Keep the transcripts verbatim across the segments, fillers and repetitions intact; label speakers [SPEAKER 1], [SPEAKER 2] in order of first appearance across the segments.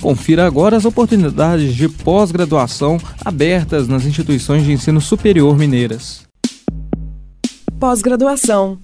[SPEAKER 1] Confira agora as oportunidades de pós-graduação abertas nas instituições de ensino superior mineiras.
[SPEAKER 2] Pós-graduação.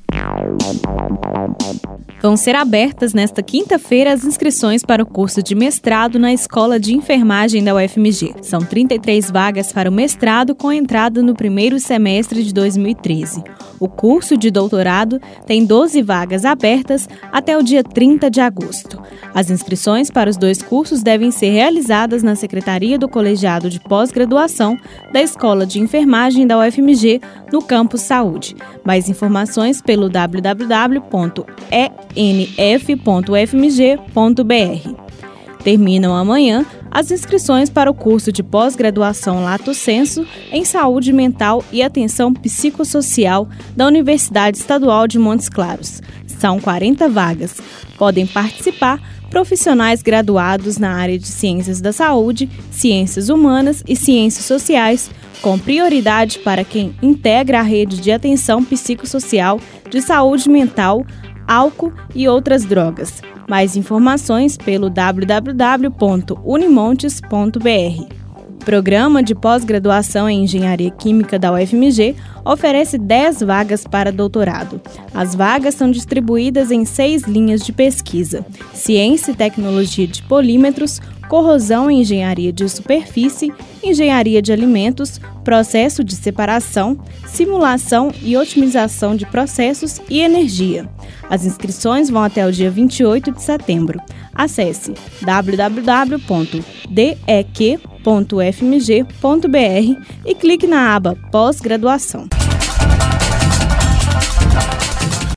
[SPEAKER 3] Vão ser abertas nesta quinta-feira as inscrições para o curso de mestrado na Escola de Enfermagem da U F M G. São trinta e três vagas para o mestrado com entrada no primeiro semestre de dois mil e treze. O curso de doutorado tem doze vagas abertas até o dia trinta de agosto. As inscrições para os dois cursos devem ser realizadas na Secretaria do Colegiado de Pós-Graduação da Escola de Enfermagem da U F M G, no Campus Saúde. Mais informações pelo w w w ponto e n f ponto u f m g ponto b r. Terminam amanhã as inscrições para o curso de pós-graduação Lato Sensu em Saúde Mental e Atenção Psicossocial da Universidade Estadual de Montes Claros. São quarenta vagas. Podem participar profissionais graduados na área de Ciências da Saúde, Ciências Humanas e Ciências Sociais, com prioridade para quem integra a rede de atenção psicossocial, de saúde mental, álcool e outras drogas. Mais informações pelo w w w ponto unimontes ponto b r. O Programa de Pós-Graduação em Engenharia Química da U F M G oferece dez vagas para doutorado. As vagas são distribuídas em seis linhas de pesquisa: Ciência e Tecnologia de Polímetros, Corrosão e Engenharia de Superfície, Engenharia de Alimentos, Processo de Separação, Simulação e Otimização de Processos e Energia. As inscrições vão até o dia vinte e oito de setembro. Acesse w w w ponto d e q ponto u f m g ponto b r e clique na aba Pós-Graduação.